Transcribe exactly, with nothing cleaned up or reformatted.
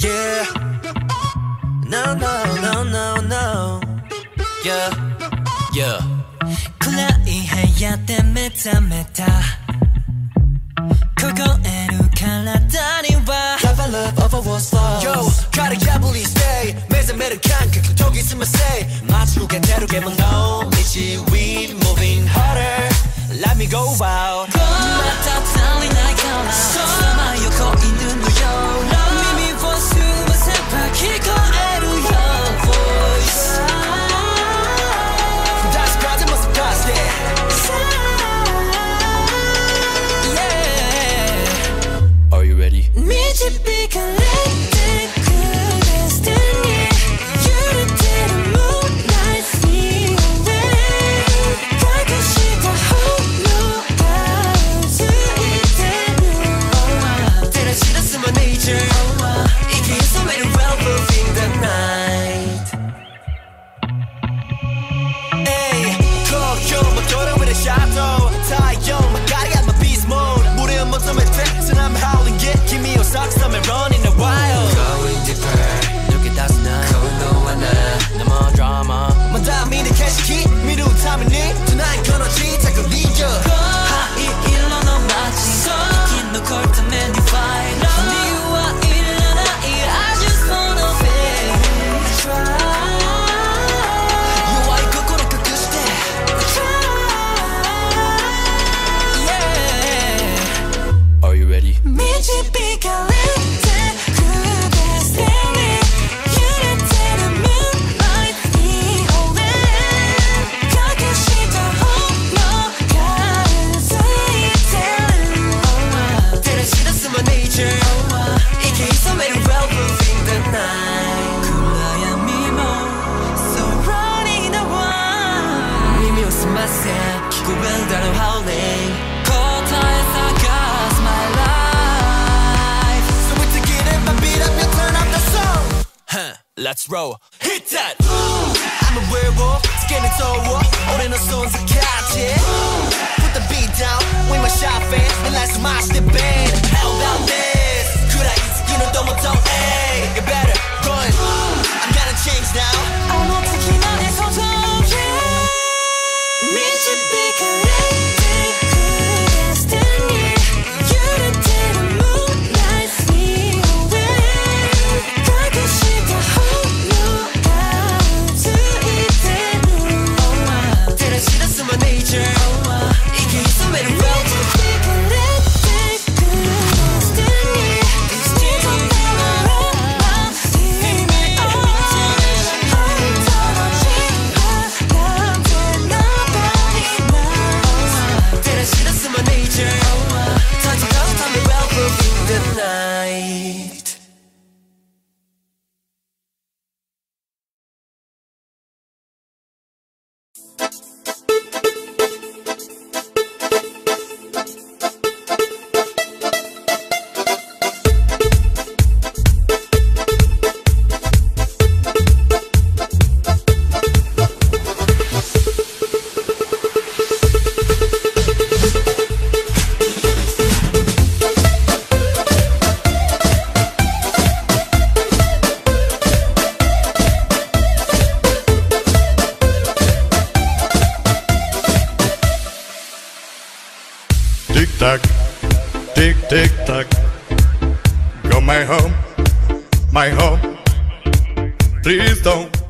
Yeah. No, no, no, no, no. Yeah. Yeah. 暗い部屋で目覚めた凍える体には Love I love over what's lost. Yo, gotta carefully stay. 目覚める感覚研ぎ澄ませ待ち受けてる獣道 We moving harder. Let me go out. また足りないからさまよこ犬のような耳を澄ませば聞こえる Your voice. That's cause it must have passed it. Yeah. Are you ready? 導かれてく Destiny 揺れてる Moonlight Feeling 隠した炎がついてる照らし出す my nature 息潜める well moving the night. Ay, 東京もドラ上でシャドウ太陽もガリガリ my beast mode 물에求めて So I'm howling it 君を咲くため running a while Going deeper 抜け出すなこの穴 No more drama まだ見ぬ景色見るために Tonight この小さくリード灰色の街生き残るために Fight 理由はいらない I just wanna feel Try 弱い心隠して Yeah. Are you ready? 導かれてく Destiny 揺れてる Moonlight Feeling 隠した炎がついてる照らし出す my nature 息潜める well moving the night 暗闇も空にだわ耳を澄ませ聞こえるだろう howling 答え探す My life So we take it in my beat up and turn up the song huh, Let's roll Hit that I'm a werewolf skin it's over 俺の存在価値 Put the beat down with my shot face and let's march the band How about this 暗い月のどもと Ay, you better run I'm gonna change now あの時まで想像 Yeah 導かれてく Destiny 揺れてる Moonlight Feeling 隠した炎がついてる照らし出す my nature 息潜める well 導かれてく Destiny 君のまま君を本当の自分なんて Nobody knows 照らし出す my nature 立ち交うため well moving the night Tick tock, tick tick tock. Go my home, my home. Please don't